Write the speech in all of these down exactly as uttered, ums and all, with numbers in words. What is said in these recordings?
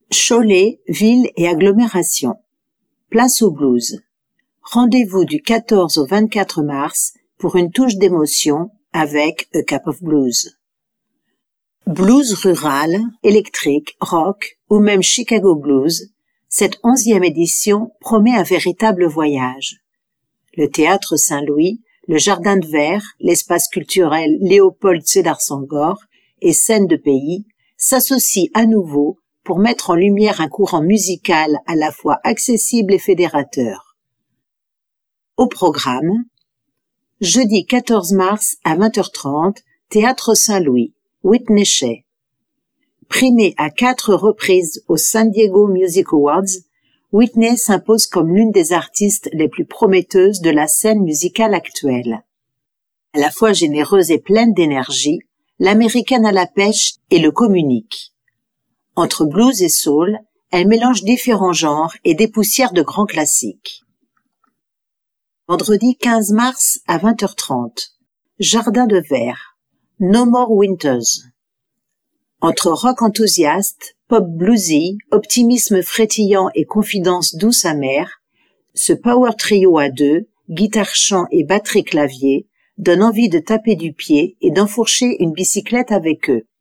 Cholet, ville et agglomération. Place au blues. Rendez-vous du quatorze au vingt-quatre mars pour une touche d'émotion avec A Cup of Blues. Blues rural, électrique, rock ou même Chicago Blues, cette onzième édition promet un véritable voyage. Le Théâtre Saint-Louis, le Jardin de Verre, l'espace culturel Léopold Sédar Senghor et Scène de Pays s'associent à nouveau pour mettre en lumière un courant musical à la fois accessible et fédérateur. Au programme, jeudi quatorze mars à vingt heures trente, Théâtre Saint-Louis, Whitney Shea. Primée à quatre reprises aux San Diego Music Awards, Whitney s'impose comme l'une des artistes les plus prometteuses de la scène musicale actuelle. À la fois généreuse et pleine d'énergie, l'américaine à la pêche et le communique. Entre blues et soul, elle mélange différents genres et dépoussière de grands classiques. Vendredi quinze mars à vingt heures trente, Jardin de Verre, No More Winters. Entre rock enthousiaste, pop bluesy, optimisme frétillant et confidence douce amère, ce power trio à deux, guitare-chant et batterie-clavier, donne envie de taper du pied et d'enfourcher une bicyclette avec eux.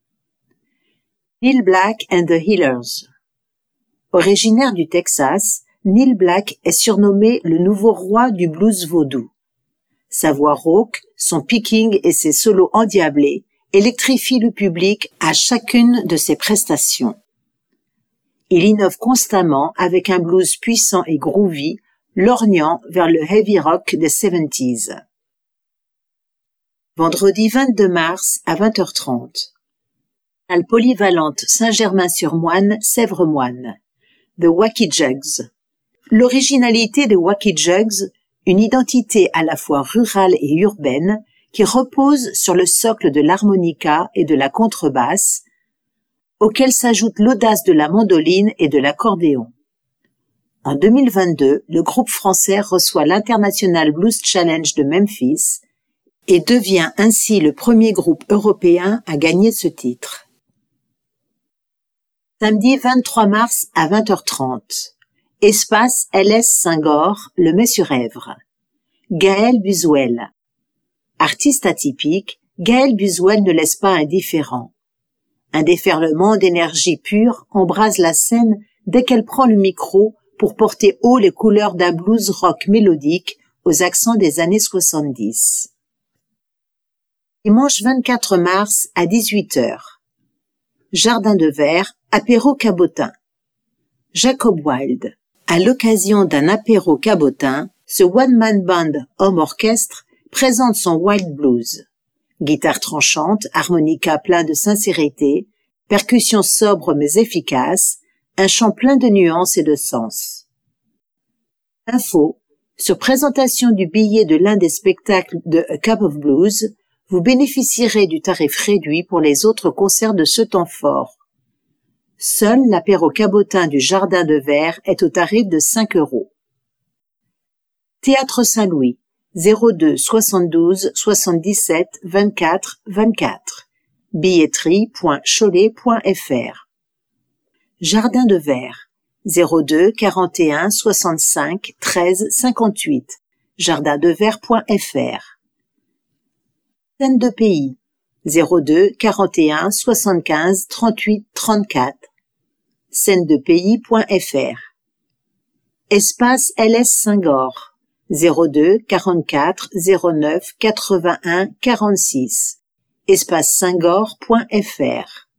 Neil Black and the Healers. Originaire du Texas, Neil Black est surnommé le nouveau roi du blues vaudou. Sa voix rauque, son picking et ses solos endiablés électrifient le public à chacune de ses prestations. Il innove constamment avec un blues puissant et groovy, lorgnant vers le heavy rock des soixante-dix. Vendredi vingt-deux mars à vingt heures trente. Salle polyvalente Saint-Germain-sur-Moine, Sèvres-Moine. The Wacky Jugs. L'originalité des Wacky Jugs, une identité à la fois rurale et urbaine, qui repose sur le socle de l'harmonica et de la contrebasse, auquel s'ajoute l'audace de la mandoline et de l'accordéon. En deux mille vingt-deux, le groupe français reçoit l'International Blues Challenge de Memphis et devient ainsi le premier groupe européen à gagner ce titre. Samedi vingt-trois mars à vingt heures trente. Espace L S Saint-Gor, le Mai-sur-Èvre. Gaël Buzuel. Artiste atypique, Gaël Buzuel ne laisse pas indifférent. Un déferlement d'énergie pure embrase la scène dès qu'elle prend le micro pour porter haut les couleurs d'un blues rock mélodique aux accents des années soixante-dix. Dimanche vingt-quatre mars à dix-huit heures. Jardin de Verre, apéro cabotin. Jacob Wild. À l'occasion d'un apéro cabotin, ce one-man band homme-orchestre présente son wild blues. Guitare tranchante, harmonica plein de sincérité, percussions sobres mais efficaces, un chant plein de nuances et de sens. Info, sur présentation du billet de l'un des spectacles de A Cup of Blues, vous bénéficierez du tarif réduit pour les autres concerts de ce temps fort. Seul l'apéro cabotin du Jardin de Verre est au tarif de cinq euros. Théâtre Saint-Louis, zéro deux soixante-douze soixante-dix-sept vingt-quatre vingt-quatre, billetterie point cholet point f r. Jardin de Verre, zéro deux quarante et un soixante-cinq treize cinquante-huit, jardin de verre point f r. Scène de Pays, zéro deux quarante et un soixante-quinze trente-huit trente-quatre, scène de pays point f r. Espace L S Saint-Gor, zéro deux quarante-quatre zéro neuf quatre-vingt-un quarante-six, espace saint gor point f r.